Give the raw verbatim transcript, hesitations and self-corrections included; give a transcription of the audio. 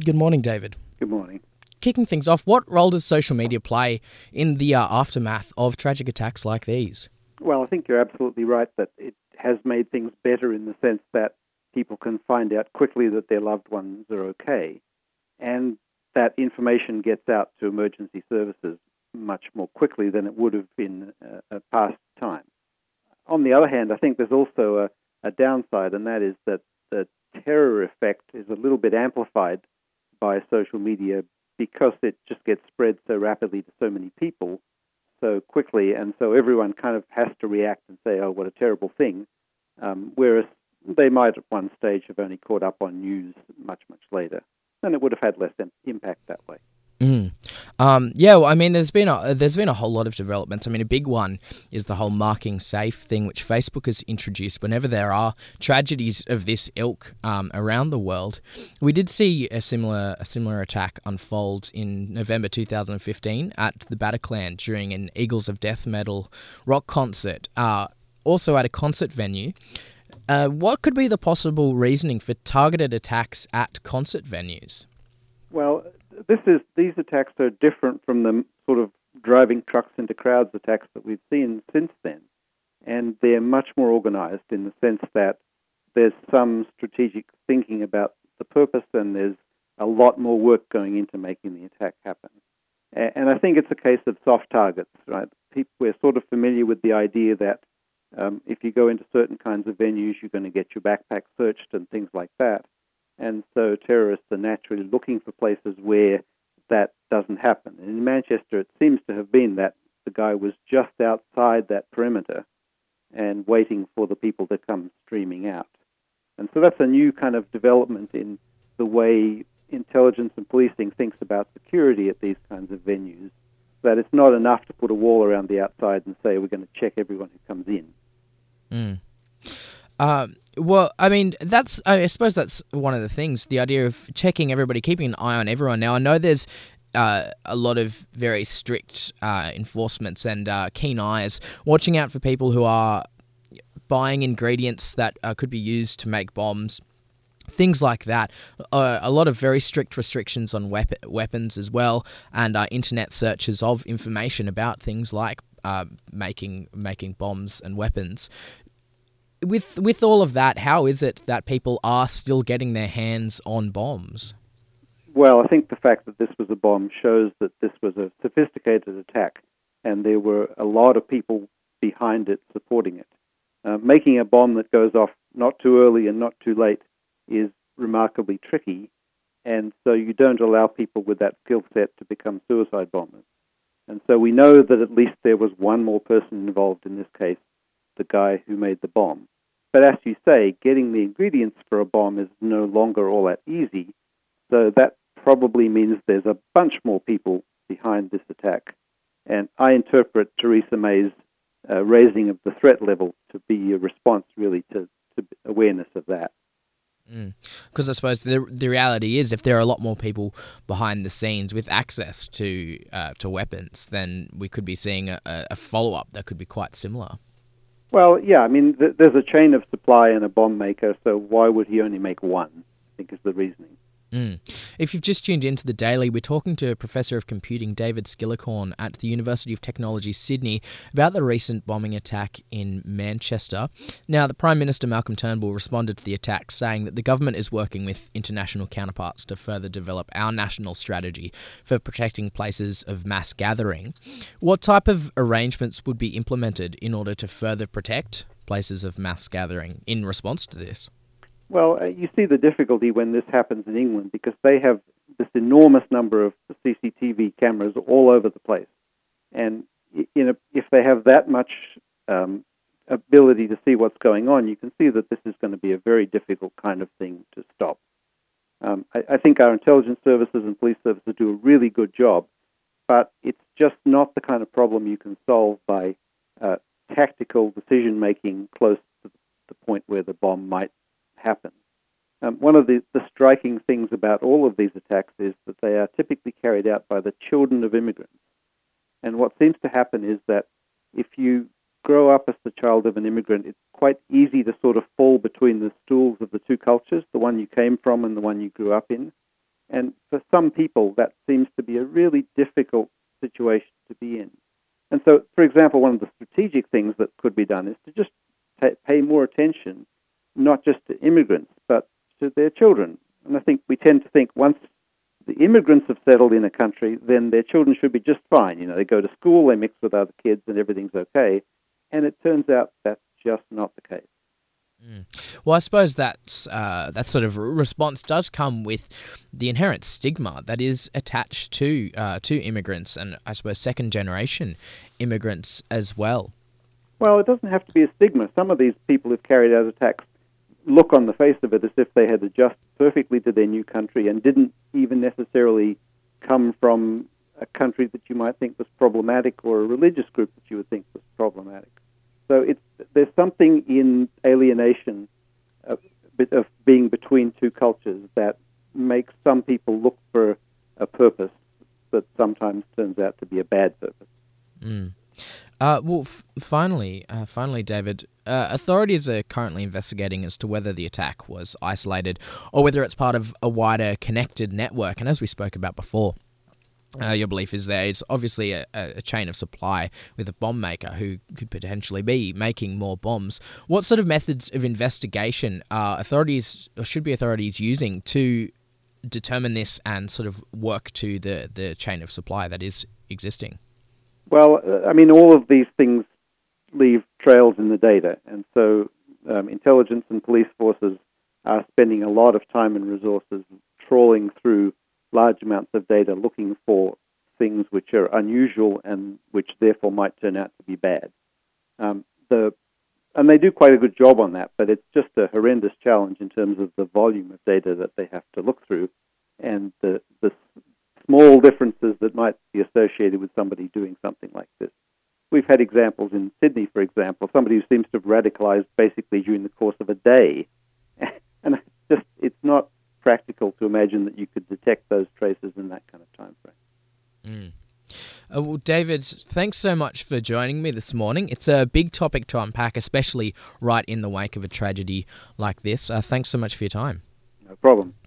Good morning, David. Good morning. Kicking things off, what role does social media play in the uh, aftermath of tragic attacks like these? Well, I think you're absolutely right that it has made things better in the sense that people can find out quickly that their loved ones are okay, and that information gets out to emergency services much more quickly than it would have in uh, a past time. On the other hand, I think there's also a, a downside, and that is that the terror effect is a little bit amplified by social media because it just gets spread so rapidly to so many people so quickly, and so everyone kind of has to react and say, oh, what a terrible thing, um, whereas they might at one stage have only caught up on news much, much later, and it would have had less impact that way. Mm. Um, yeah, well, I mean, there's been a, there's been a whole lot of developments. I mean, a big one is the whole marking safe thing, which Facebook has introduced whenever there are tragedies of this ilk um, around the world. We did see a similar a similar attack unfold in November two thousand fifteen at the Bataclan during an Eagles of Death Metal rock concert, uh, also at a concert venue. Uh, what could be the possible reasoning for targeted attacks at concert venues? Well, This is these attacks are different from the sort of driving trucks into crowds attacks that we've seen since then, and they're much more organized in the sense that there's some strategic thinking about the purpose, and there's a lot more work going into making the attack happen. And I think it's a case of soft targets, right? People, we're sort of familiar with the idea that um, if you go into certain kinds of venues, you're going to get your backpack searched and things like that. And so terrorists are naturally looking for places where that doesn't happen. And in Manchester, it seems to have been that the guy was just outside that perimeter and waiting for the people to come streaming out. And so that's a new kind of development in the way intelligence and policing thinks about security at these kinds of venues, that it's not enough to put a wall around the outside and say we're going to check everyone who comes in. Mm. Um, well, I mean, that's, I suppose that's one of the things, the idea of checking everybody, keeping an eye on everyone. Now, I know there's uh, a lot of very strict uh, enforcements and uh, keen eyes watching out for people who are buying ingredients that uh, could be used to make bombs, things like that. Uh, a lot of very strict restrictions on wep- weapons as well, and uh, internet searches of information about things like uh, making making bombs and weapons. With with all of that, how is it that people are still getting their hands on bombs? Well, I think the fact that this was a bomb shows that this was a sophisticated attack, and there were a lot of people behind it supporting it. Uh, making a bomb that goes off not too early and not too late is remarkably tricky, and so you don't allow people with that skill set to become suicide bombers. And so we know that at least there was one more person involved in this case, the guy who made the bomb. But as you say, getting the ingredients for a bomb is no longer all that easy, so that probably means there's a bunch more people behind this attack. And I interpret Theresa May's uh, raising of the threat level to be a response really to, to awareness of that. Because mm. I suppose the the reality is, if there are a lot more people behind the scenes with access to uh, to weapons, then we could be seeing a, a follow-up that could be quite similar. Well, yeah, I mean, th- there's a chain of supply and a bomb maker, so why would he only make one, I think is the reasoning. Mm. If you've just tuned into The Daily, we're talking to Professor of Computing David Skillicorn at the University of Technology, Sydney, about the recent bombing attack in Manchester. Now, the Prime Minister Malcolm Turnbull responded to the attack, saying that the government is working with international counterparts to further develop our national strategy for protecting places of mass gathering. What type of arrangements would be implemented in order to further protect places of mass gathering in response to this? Well, uh, you see the difficulty when this happens in England because they have this enormous number of C C T V cameras all over the place. And you know, if they have that much um, ability to see what's going on, you can see that this is going to be a very difficult kind of thing to stop. Um, I, I think our intelligence services and police services do a really good job, but it's just not the kind of problem you can solve by uh, tactical decision-making close to the point where the bomb might happen. Um, one of the, the striking things about all of these attacks is that they are typically carried out by the children of immigrants. And what seems to happen is that if you grow up as the child of an immigrant, it's quite easy to sort of fall between the stools of the two cultures, the one you came from and the one you grew up in. And for some people, that seems to be a really difficult situation to be in. And so, for example, one of the strategic things that could be done is to just t- pay more attention, not just to immigrants, but to their children. And I think we tend to think once the immigrants have settled in a country, then their children should be just fine. You know, they go to school, they mix with other kids, and everything's okay. And it turns out that's just not the case. Mm. Well, I suppose that's, uh, that sort of response does come with the inherent stigma that is attached to uh, to immigrants and I suppose second-generation immigrants as well. Well, it doesn't have to be a stigma. Some of these people who've carried out attacks look on the face of it as if they had adjusted perfectly to their new country and didn't even necessarily come from a country that you might think was problematic or a religious group that you would think was problematic. So it's, there's something in alienation, a bit of being between two cultures, that makes some people look for a purpose that sometimes turns out to be a bad purpose. Mm. Uh, well, f- finally, uh, finally, David, uh, authorities are currently investigating as to whether the attack was isolated or whether it's part of a wider connected network. And as we spoke about before, Uh, your belief is there is obviously a, a chain of supply with a bomb maker who could potentially be making more bombs. What sort of methods of investigation are authorities, or should be authorities, using to determine this and sort of work to the, the chain of supply that is existing? Well, uh, I mean, all of these things leave trails in the data, and so um, intelligence and police forces are spending a lot of time and resources trawling through large amounts of data looking for things which are unusual and which therefore might turn out to be bad. Um, the and they do quite a good job on that, but it's just a horrendous challenge in terms of the volume of data that they have to look through and the, the small differences that might be associated with somebody doing something like this. We've had examples in Sydney, for example, somebody who seems to have radicalized basically during the course of a day. And it's just, it's not practical to imagine that you could detect those traces in that kind of time frame. Mm. Uh, well, David, thanks so much for joining me this morning. It's a big topic to unpack, especially right in the wake of a tragedy like this. Uh, thanks so much for your time. No problem.